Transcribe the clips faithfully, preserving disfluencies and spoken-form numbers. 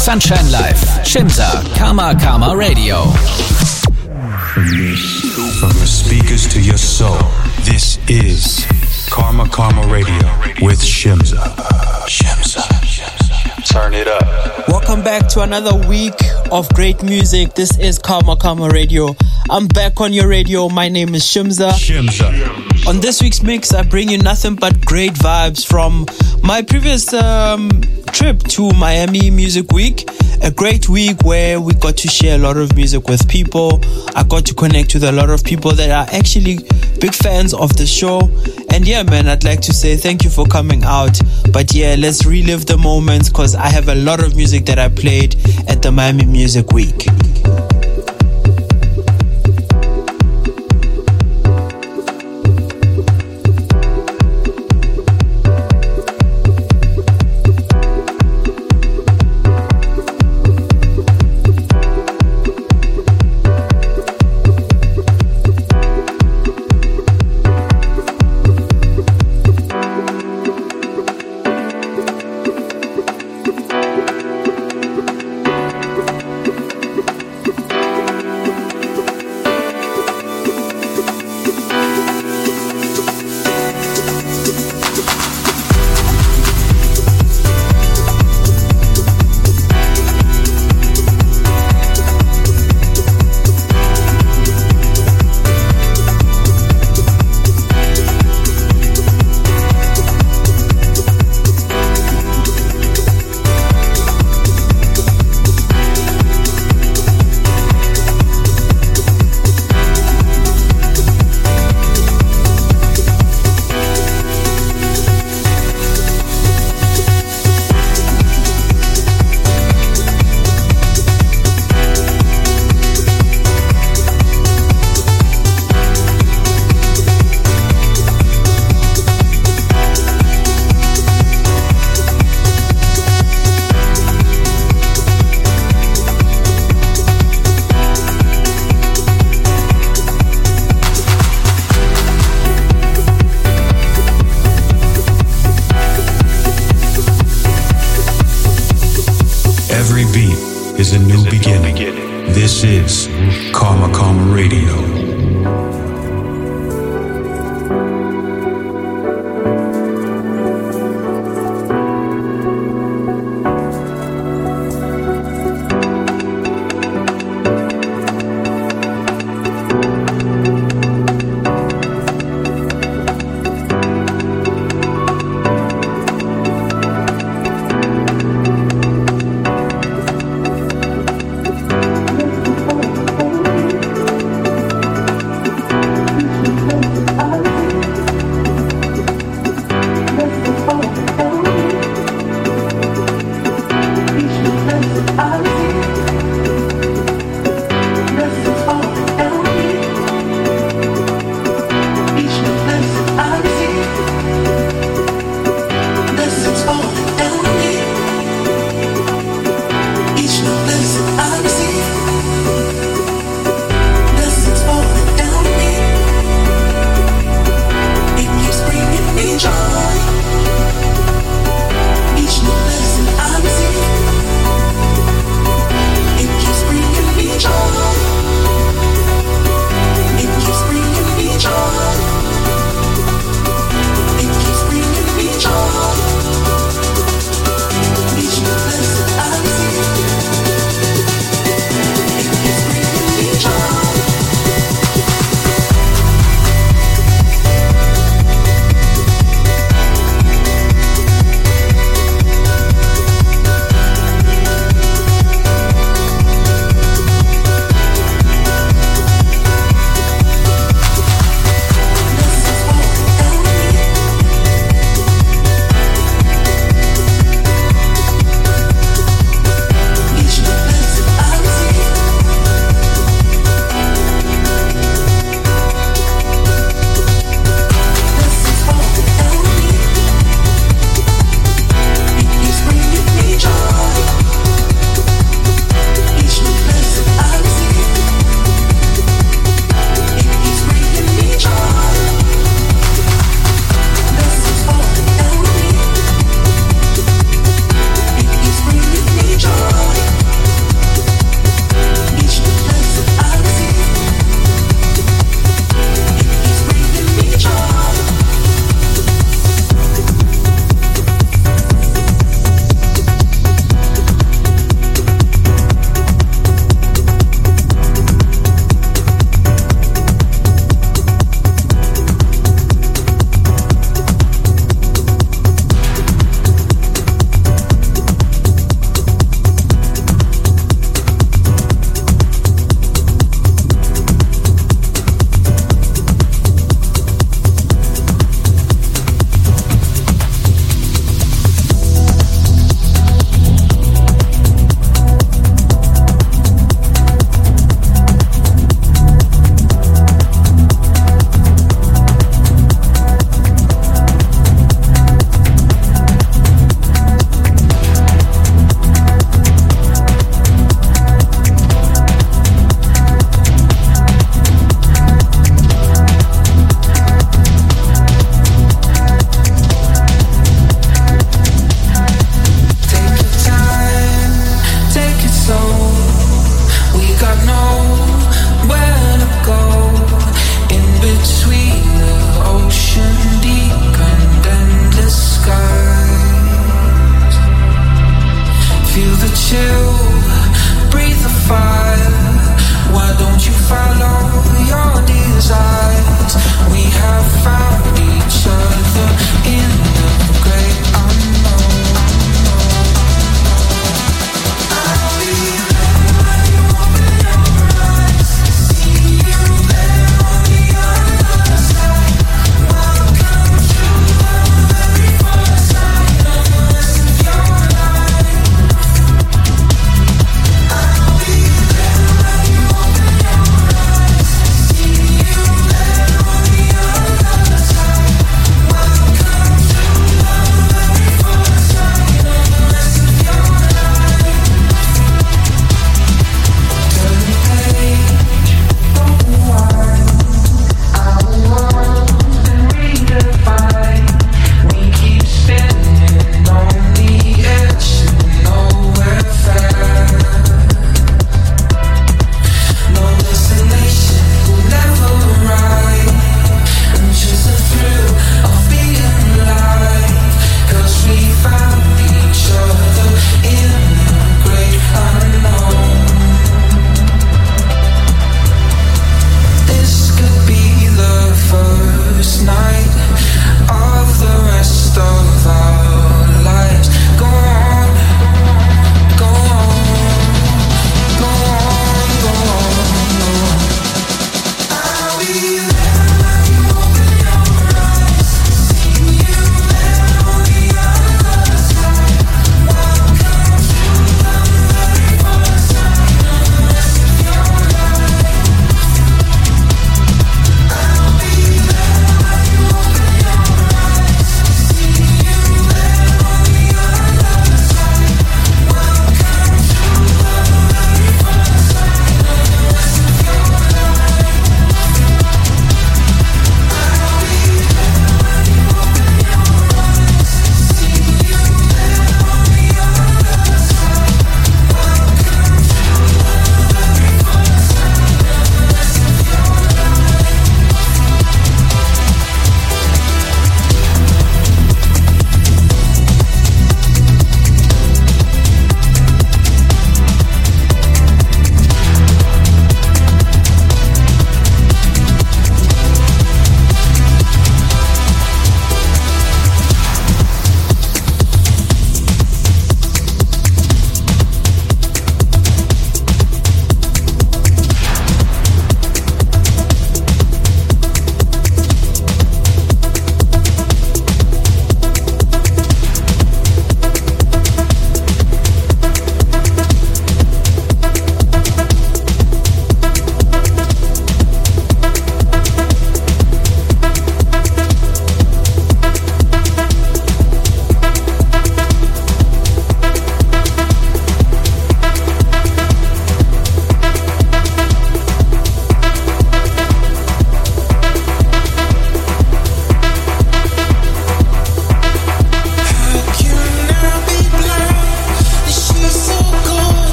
Sunshine Live, Shimza, Karma Karma Radio. From your speakers to your soul, this is Karma Karma Radio with Shimza. Shimza. Turn it up. Welcome back to another week of great music. This is Karma Karma Radio. I'm back on your radio. My name is Shimza. Shimza. On this week's mix, I bring you nothing but great vibes from my previous um, trip to Miami Music Week. A great week where we got to share a lot of music with people. I got to connect with a lot of people that are actually big fans of the show. And yeah, man, I'd like to say thank you for coming out. But yeah, let's relive the moments because I have a lot of music that I played at the Miami Music Week. Is a new beginning. This is Karma Karma Radio.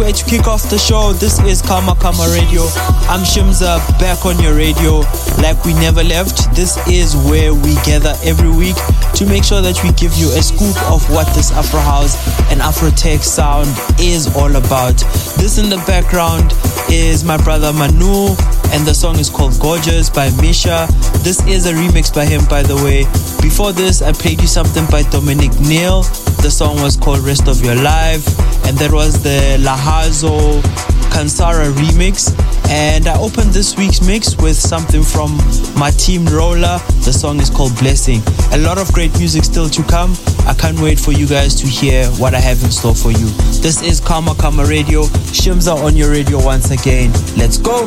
way to kick off the show. This is Karma Karma Radio. I'm Shimza, back on your radio like we never left. This is where we gather every week to make sure that we give you a scoop of what this Afro House and Afro Tech sound is all about. This in the background is my brother Manu, and the song is called Gorgeous by Misha. This is a remix by him, by the way. Before this, I played you something by Dominic Neal. The song was called Rest of Your Life, and that was the Lahazo Kansara remix. And I opened this week's mix with something from my team Roller. The song is called Blessing. A lot of great music still to come. I can't wait for you guys to hear what I have in store for you. This is Karma Karma Radio. Shimza on your radio once again. Let's go!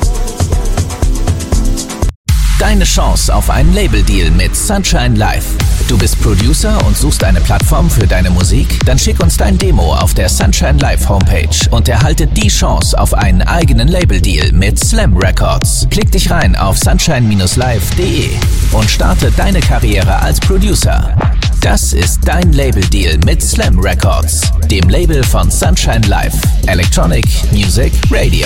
Deine Chance auf einen Labeldeal mit Sunshine Live. Du bist Producer und suchst eine Plattform für deine Musik? Dann schick uns dein Demo auf der Sunshine Live Homepage und erhalte die Chance auf einen eigenen Labeldeal mit Slam Records. Klick dich rein auf sunshine Bindestrich live Punkt de und starte deine Karriere als Producer. Das ist dein Labeldeal mit Slam Records, dem Label von Sunshine Live, Electronic Music Radio.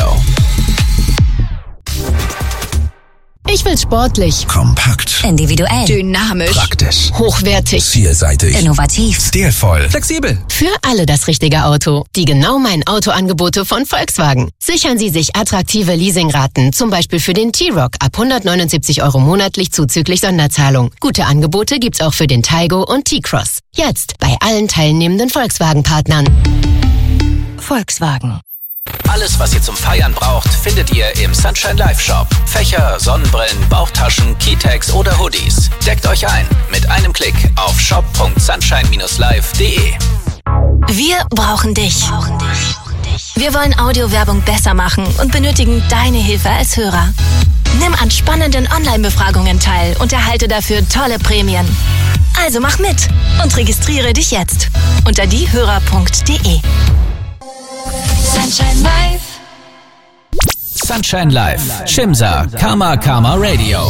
Ich will sportlich, kompakt, individuell, dynamisch, praktisch, hochwertig, vielseitig, innovativ, stilvoll, Flexibel. für alle das richtige Auto. Die genau mein Autoangebote von Volkswagen. Sichern Sie sich attraktive Leasingraten, zum Beispiel für den T-Roc ab hundertneunundsiebzig Euro monatlich zuzüglich Sonderzahlung. Gute Angebote gibt's auch für den Taigo und T-Cross. Jetzt bei allen teilnehmenden Volkswagen-Partnern. Volkswagen. Alles, was ihr zum Feiern braucht, findet ihr im Sunshine Live Shop. Fächer, Sonnenbrillen, Bauchtaschen, Keytags oder Hoodies. Deckt euch ein mit einem Klick auf shop Punkt sunshine Bindestrich live Punkt de. Wir brauchen dich. Wir wollen Audiowerbung besser machen und benötigen deine Hilfe als Hörer. Nimm an spannenden Online-Befragungen teil und erhalte dafür tolle Prämien. Also mach mit und registriere dich jetzt unter diehörer Punkt de. Sunshine Live. Sunshine Live. Shimza, Karma Karma Radio.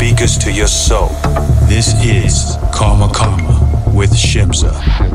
speakers to your soul. This is Karma Karma with Shimza.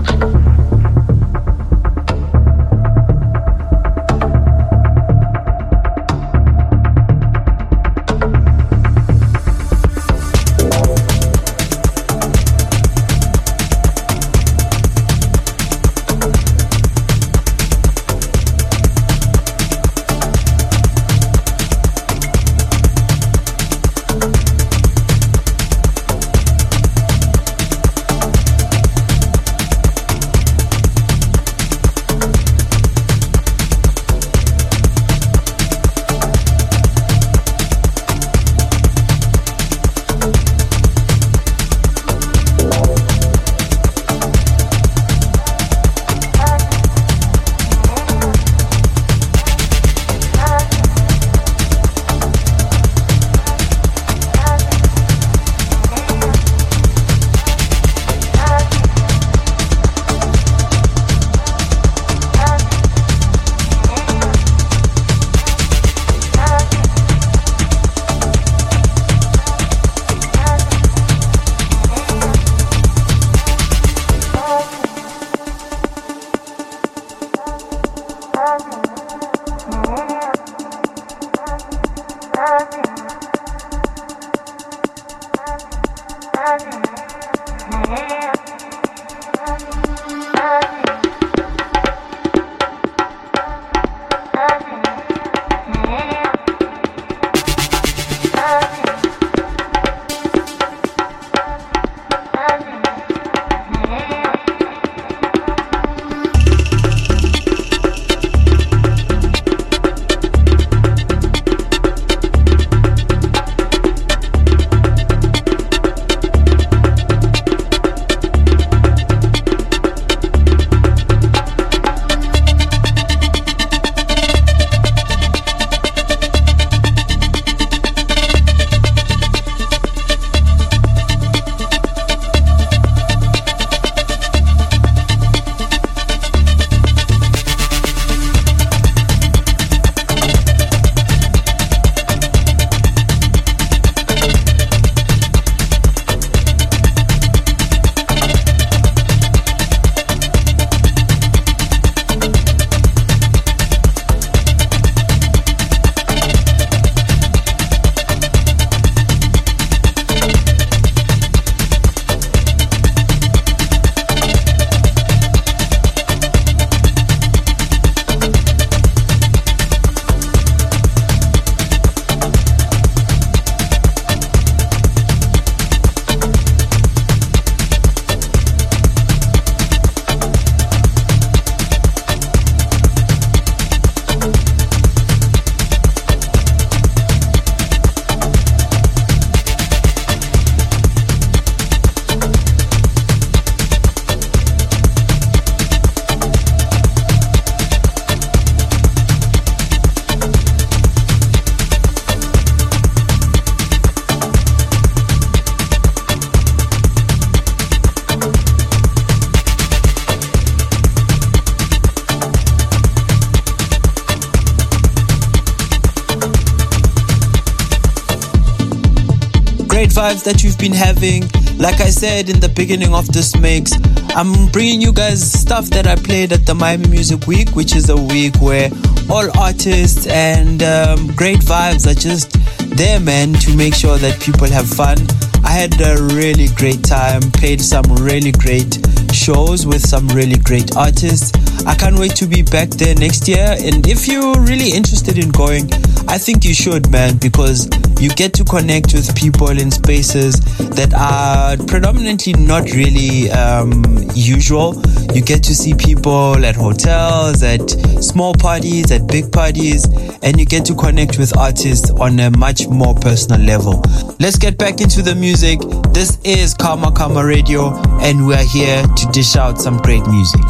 Vibes that you've been having. Like I said in the beginning of this mix, I'm bringing you guys stuff that I played at the Miami Music Week, which is a week where all artists and um, great vibes are just there, man, to make sure that people have fun. I had a really great time, played some really great shows with some really great artists. I can't wait to be back there next year, and if you're really interested in going, I think you should, man, because you get to connect with people in spaces that are predominantly not really um, usual. You get to see people at hotels, at small parties, at big parties, and you get to connect with artists on a much more personal level. Let's get back into the music. This is Karma Karma Radio, and we're here to dish out some great music.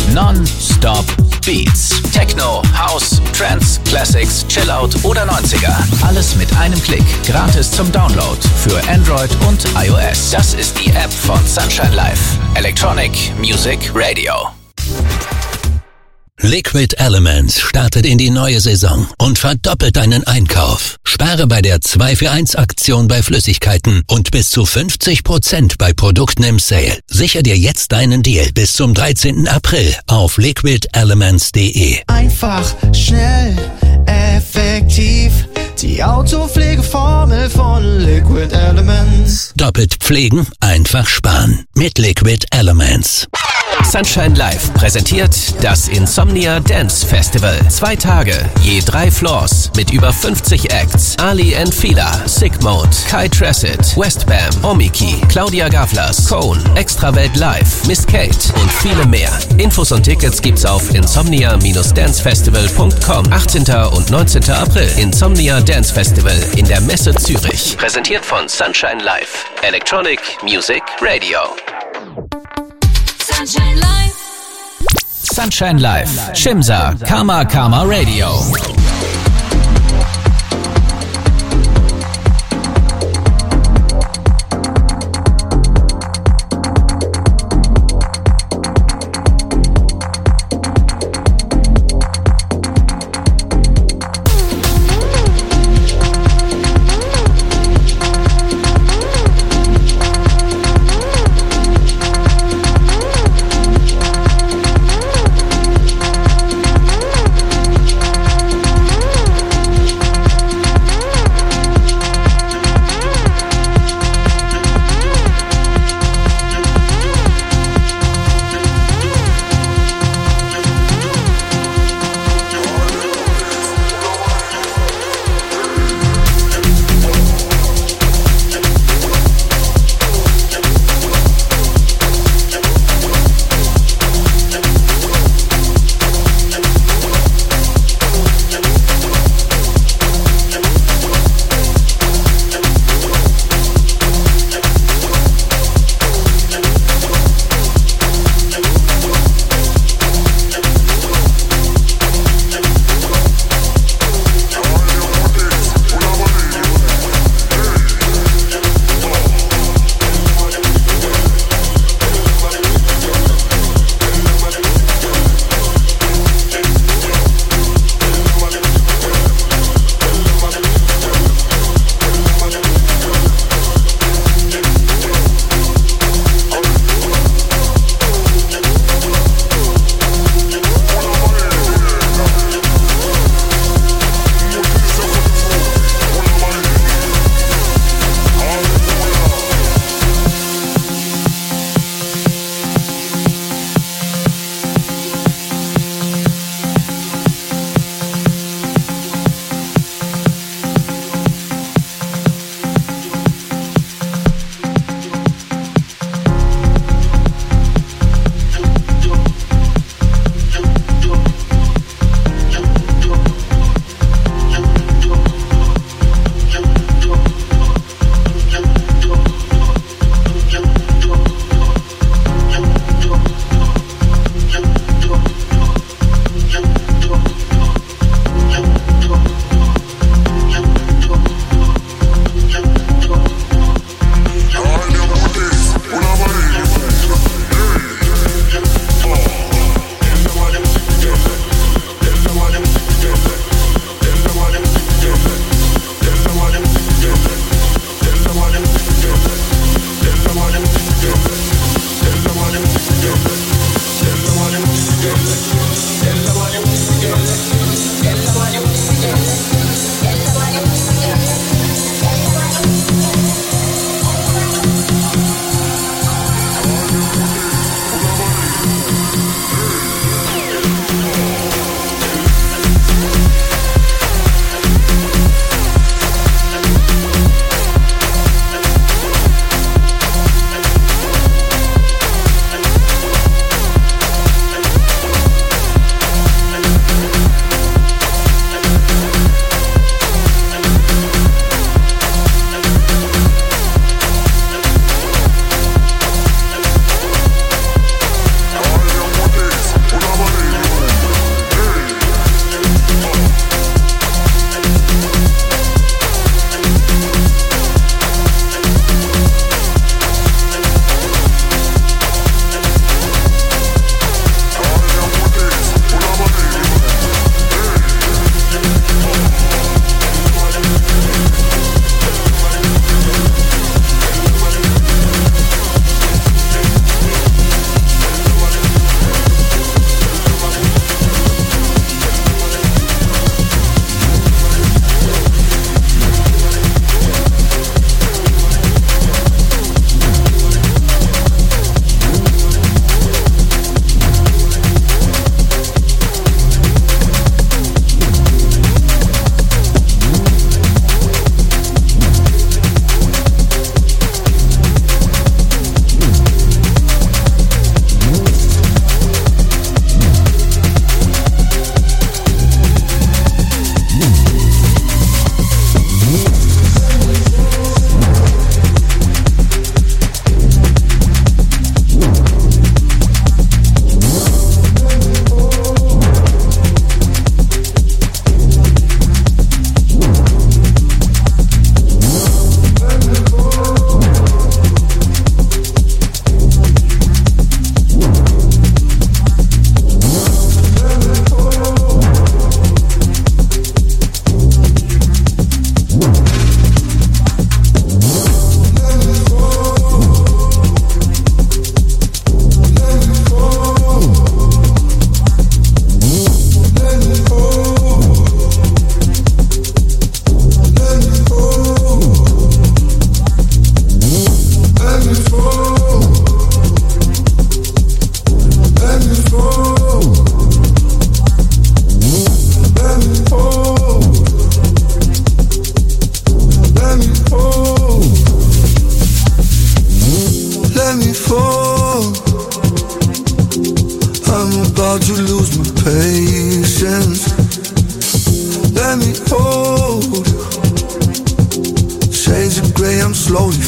Non-Stop Beats. Techno, House, Trance, Classics, Chillout oder neunziger. Alles mit einem Klick. Gratis zum Download für Android und iOS. Das ist die App von Sunshine Live. Electronic Music Radio. Liquid Elements startet in die neue Saison und verdoppelt deinen Einkauf. Spare bei der zwei für eins Aktion bei Flüssigkeiten und bis zu fünfzig Prozent bei Produkten im Sale. Sichere dir jetzt deinen Deal bis zum dreizehnten April auf liquid elements punkt de. Einfach, schnell, effektiv. Die Autopflegeformel von Liquid Elements. Doppelt pflegen, einfach sparen. Mit Liquid Elements. Sunshine Live präsentiert das Insomnia Dance Festival. Zwei Tage, je drei Floors mit über fünfzig Acts. Ali and Fila, Sick Mode, Kai Tracid, Westbam, Omiki, Claudia Gavlas, Cone, Extrawelt Live, Miss Kate und viele mehr. Infos und Tickets gibt's auf insomnia Dance festival punkt com. achtzehnten und neunzehnten April. Insomnia Dance Festival in der Messe Zürich. Präsentiert von Sunshine Live. Electronic Music Radio. Sunshine Live. Sunshine Live. Shimza, Karma Karma Radio.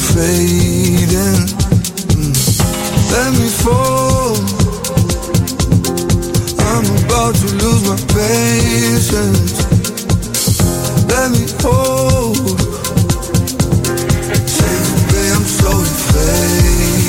fading. Mm. Let me fall. I'm about to lose my patience. Let me hold. Take away, I'm slowly fading.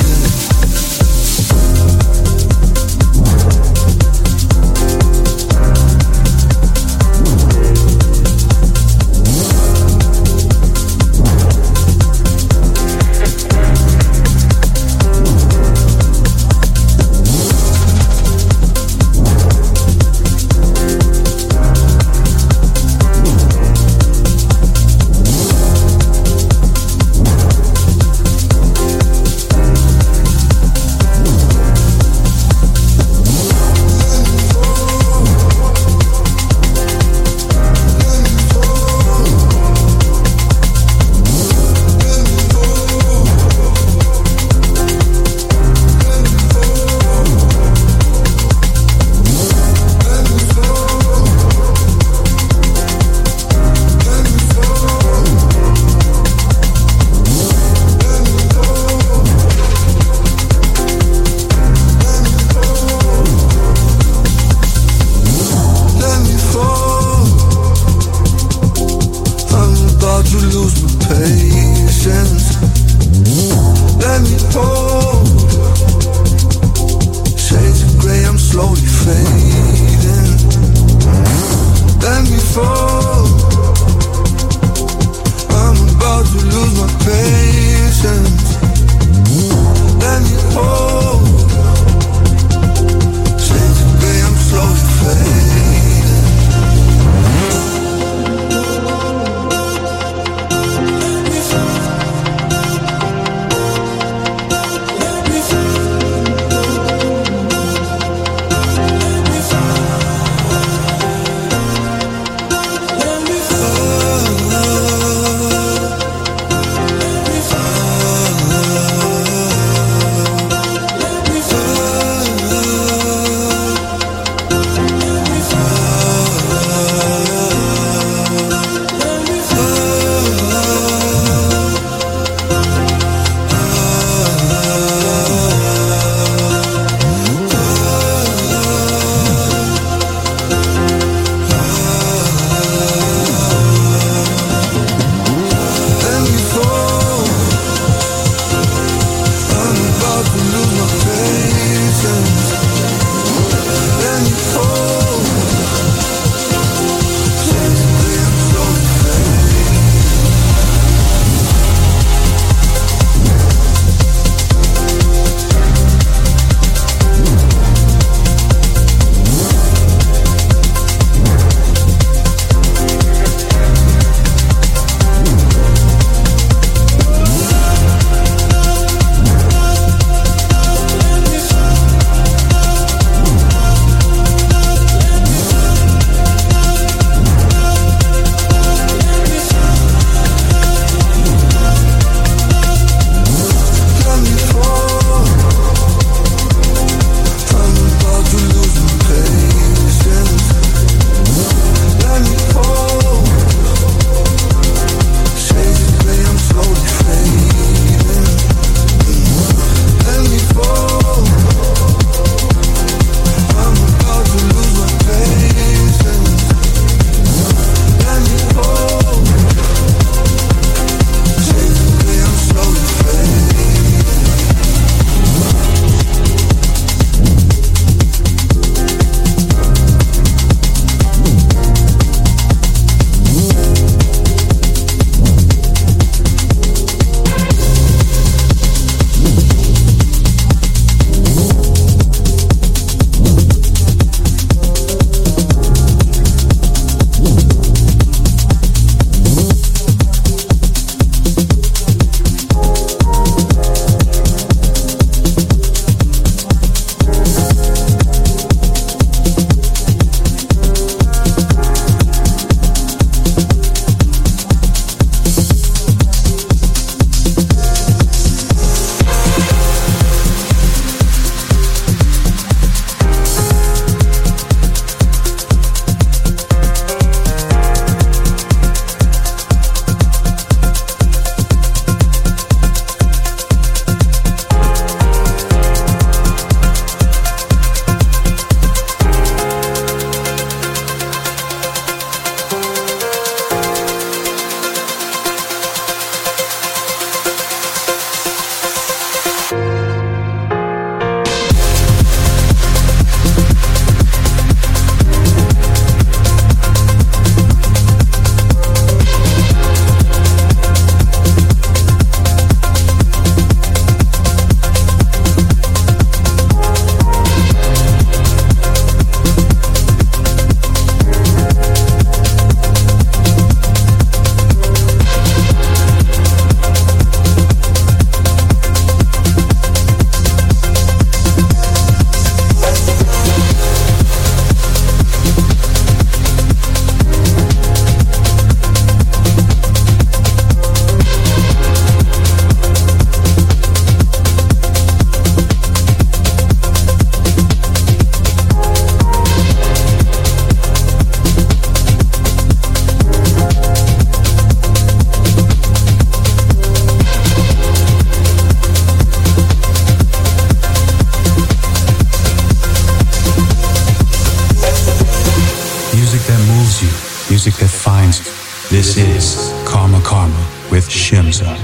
music that finds you. This is Karma Karma with Shimza.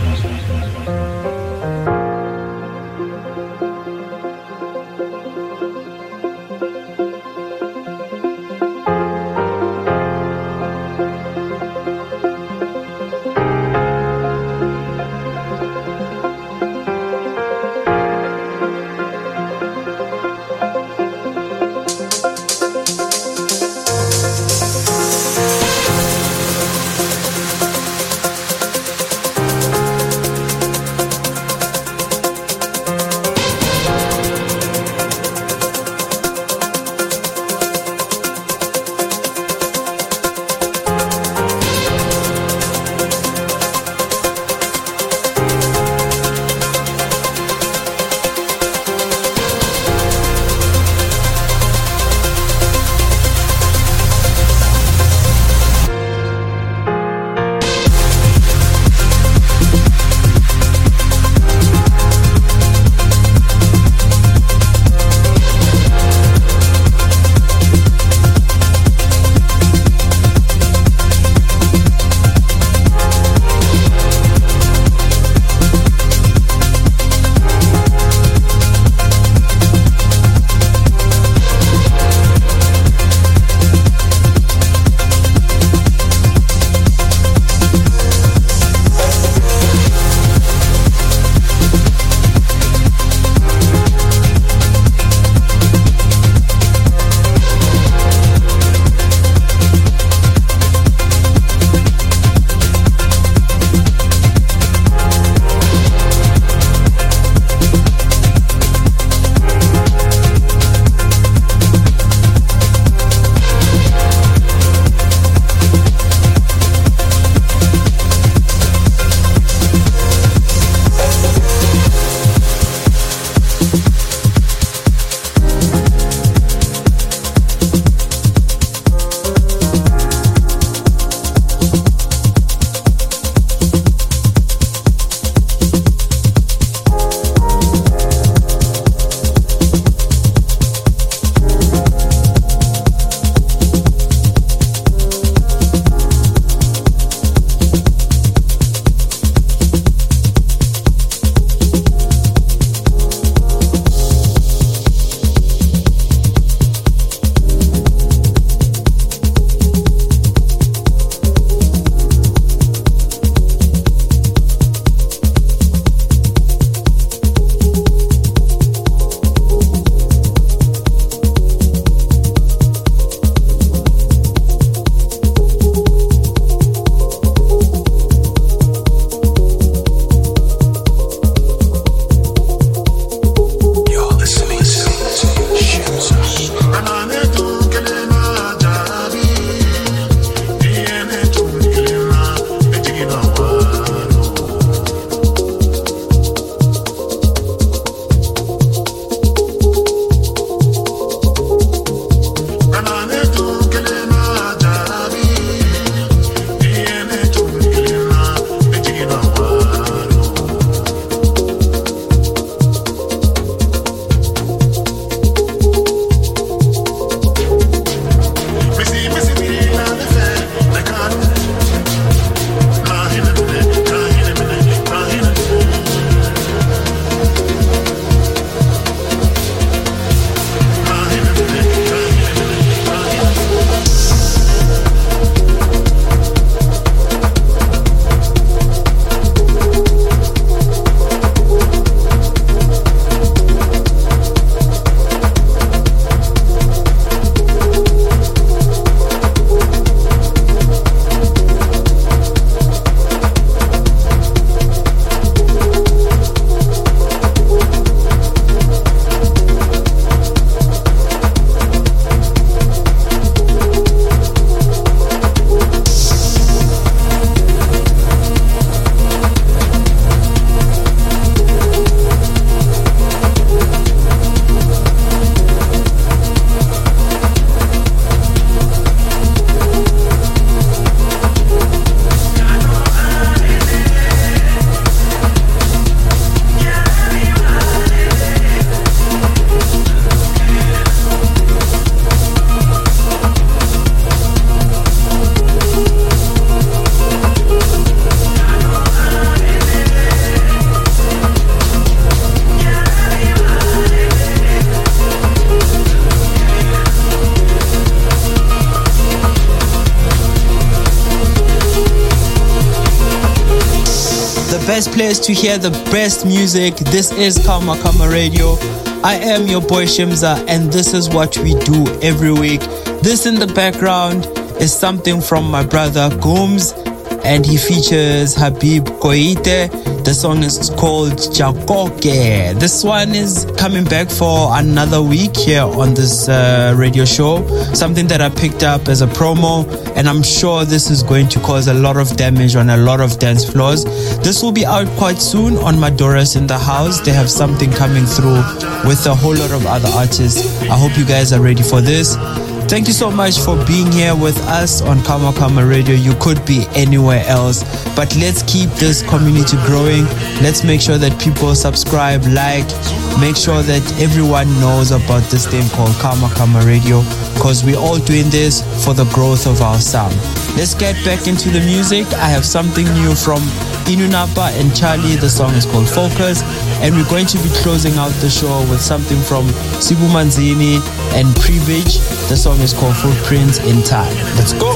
best place to hear the best music. This is Karma Karma Radio. I am your boy Shimza, and this is what we do every week. This in the background is something from my brother Gooms, and he features Habib Koite. The song is called Jakoke. This one is coming back for another week here on this uh, radio show. Something that I picked up as a promo, and I'm sure this is going to cause a lot of damage on a lot of dance floors. This will be out quite soon on Madoras in the House. They have something coming through with a whole lot of other artists. I hope you guys are ready for this. Thank you so much for being here with us on Karma Karma Radio. You could be anywhere else, but let's keep this community growing. Let's make sure that people subscribe, like, make sure that everyone knows about this thing called Karma Karma Radio, because we're all doing this for the growth of our sound. Let's get back into the music. I have something new from Inunapa and Charlie. The song is called Focus, and we're going to be closing out the show with something from Sibu Manzini and Previch. The song is called Footprints in Time. Let's go.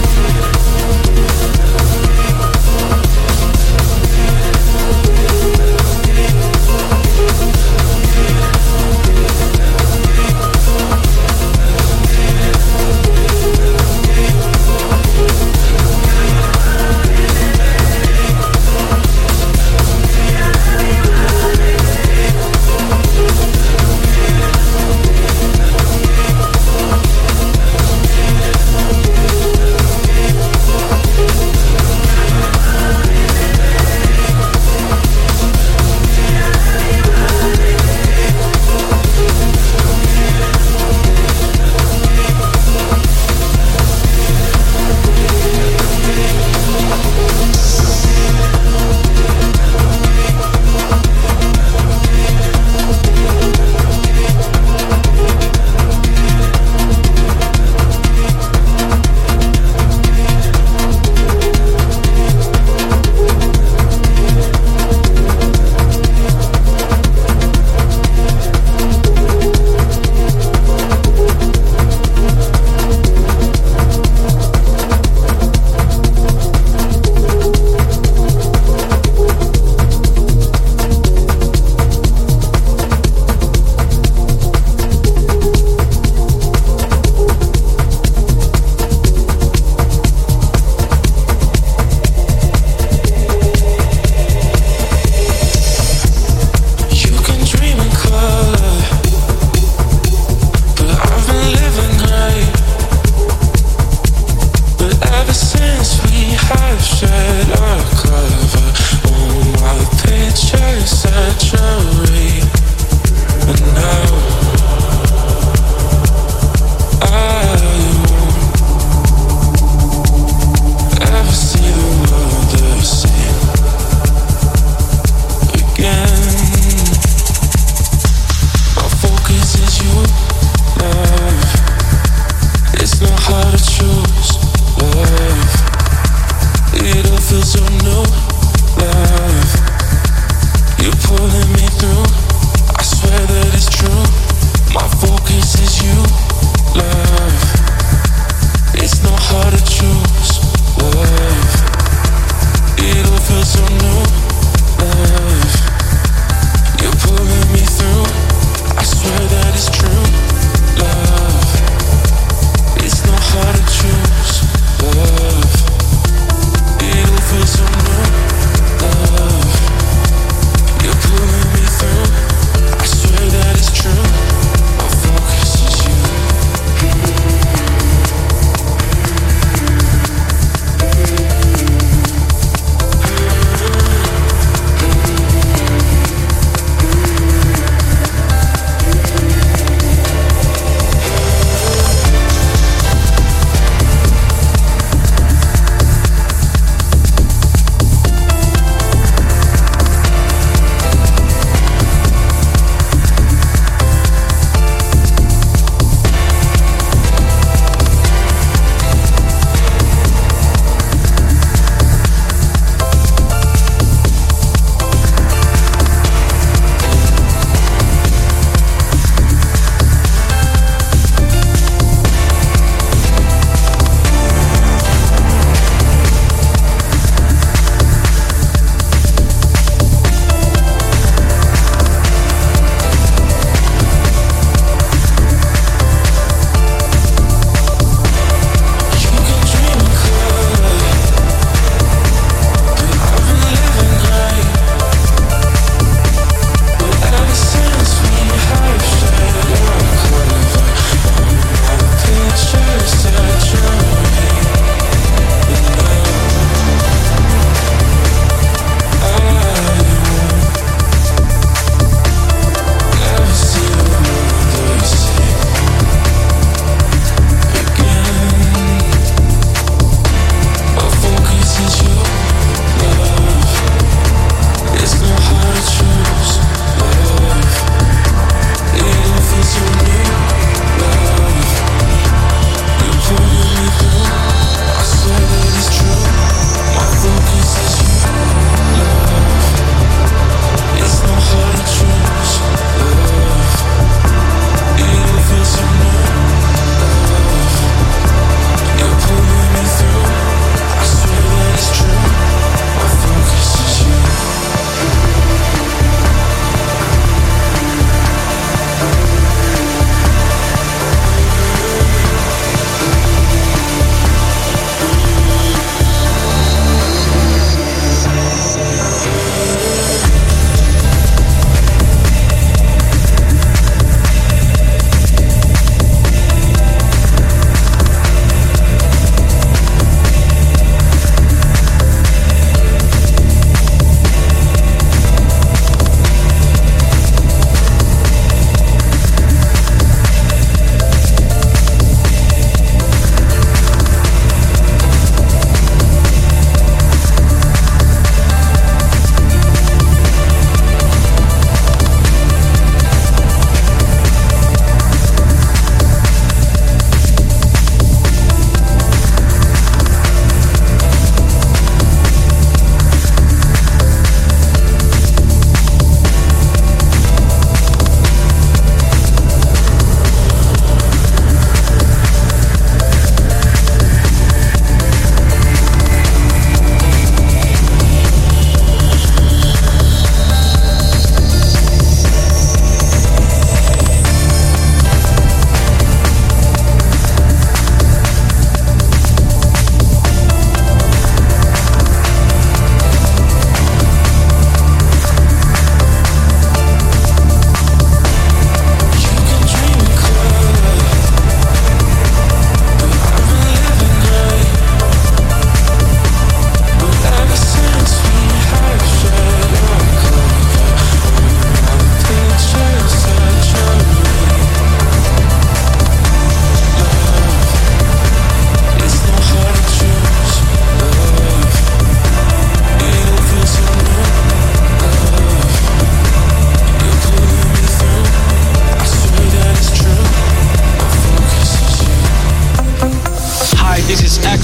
We'll be right back.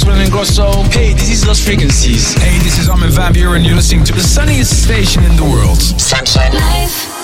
Maxwell Ingrosso. Hey, this is Lost Frequencies. Hey, this is Armin van Buuren. You're listening to the sunniest station in the world. Sunshine Live.